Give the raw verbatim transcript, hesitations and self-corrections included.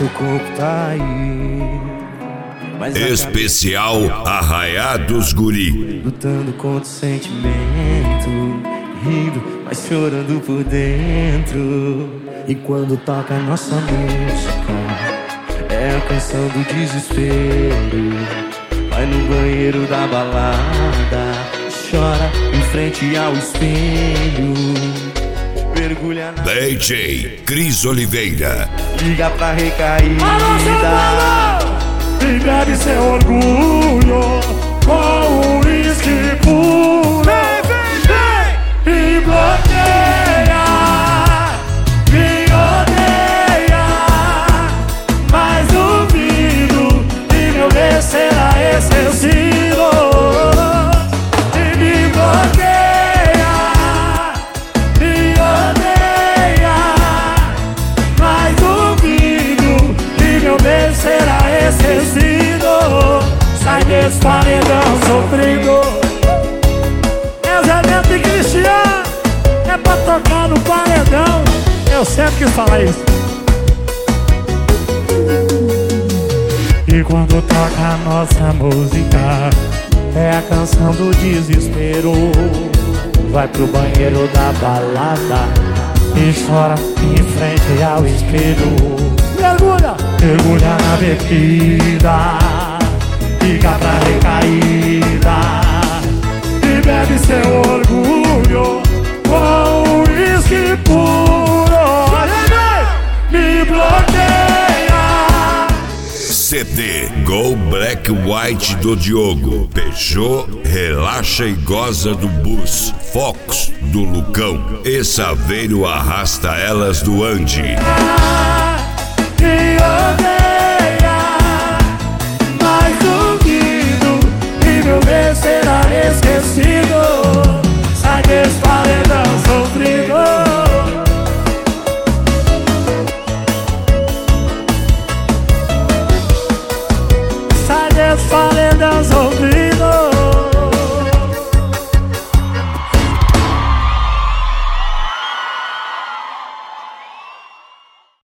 teu corpo tá aí. Mas especial Arraiados Guri, lutando contra o sentimento, rindo, mas chorando por dentro. E quando toca a nossa música, é a canção do desespero. Vai no banheiro da balada, chora em frente ao espelho, mergulha na D J Cris Oliveira, liga pra recaída e bebe seu orgulho com o uísque puro. Vem, vem, vem! E bloqueia, me odeia, mas duvido que meu bem será esquecido. E me bloqueia, me odeia, mas duvido que meu bem será esquecido. Sai desse paredão sofrido. É o Zé Neto e Cristiano, é pra tocar no paredão. Eu sempre quis falar isso. E quando toca a nossa música, é a canção do desespero. Vai pro banheiro da balada e chora em frente ao espelho. Mergulha, mergulha na bebida, fica pra recaída e bebe seu orgulho com o uísque puro. Me bloqueia. C D Go Black White do Diogo, Peugeot Relaxa e Goza do Bus, Fox do Lucão e Saveiro Arrasta Elas do Andy. E